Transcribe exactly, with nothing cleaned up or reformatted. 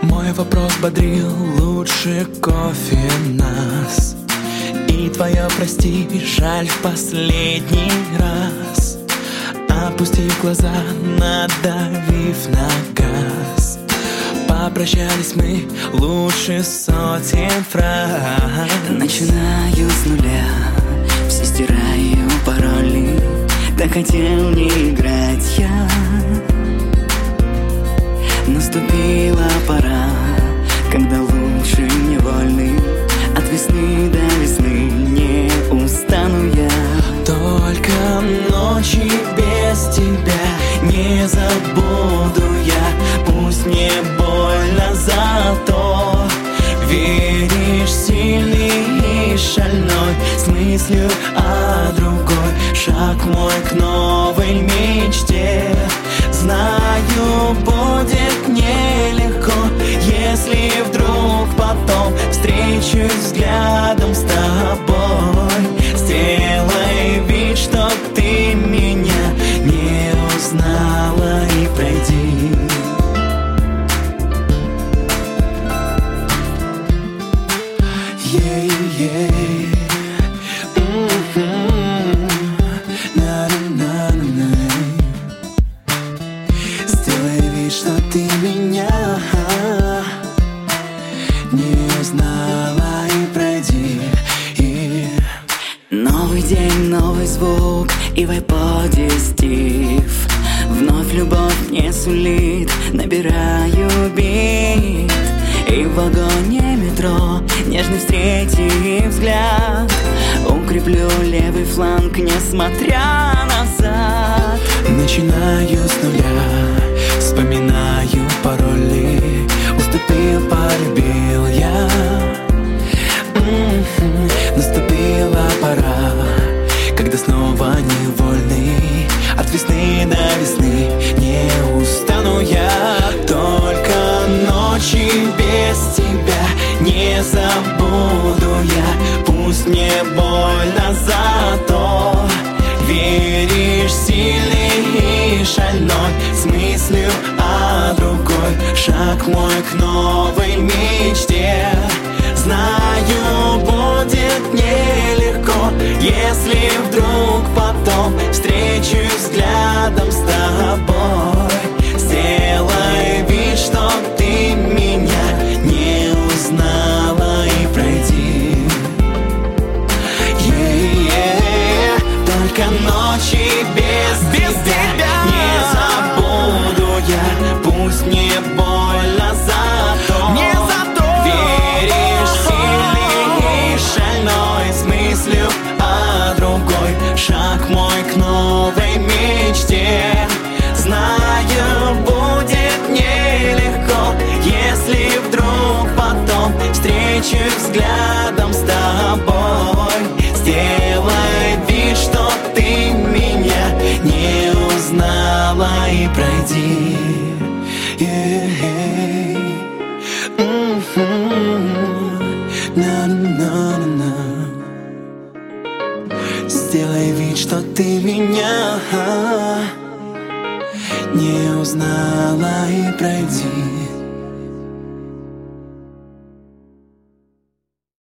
Мой вопрос бодрил: лучше кофе нас. И твое прости, жаль, в последний раз. Опустив глаза, надавив на газ, попрощались мы лучше сотен фраз. Начинаю с нуля, все стираю пароли. Так хотел не играть я. Наступила пора, когда лучше не вольны. От весны до весны не устану я. Только ночи без тебя не забуду я. Пусть не больно, зато веришь, сильный и шальной, с мыслью о другой. Шаг мой к новой мечте. Знаю, будет нелегко, если вдруг потом встречусь взглядом с тобой. Сделай вид, что ты меня не узнала, и пройди. Ей-ей. Сделай вид, что ты меня не узнала, и пройди. И... Новый день, новый звук, и в айподе стив. Вновь любовь не сулит, набираю бит. И в вагоне метро нежный встретив взгляд. Укреплю левый фланг, несмотря назад. Начинаю с нуля, вспоминаю пароли. Уступил, полюбил я. М-м-м. Наступила пора, когда снова невольный. От весны до весны не устану я. Только ночи без тебя не забуду я. Пусть мне больно, зато веришь, сильный и шальной, с мыслью о другой. Шаг мой к новой мечте. Знаю, будет нелегко, если вдруг потом встречусь взглядом с тобой. Сделай вид, что ты меня не узнала, и пройди. Yeah-yeah. Только ночи без, без тебя, тебя не забуду я. Пусть не больно, зато, не зато веришь, сильный и шальной, с мыслью о другой. Шаг мой к новой мечте. Знаю, будет нелегко, если вдруг потом встречусь взглядом с тобой. Сделай вид, что ты меня не узнала, и пройди. Yeah-yeah. Mm-hmm. На-на-на-на. Сделай вид, что ты меня не узнала, и пройди.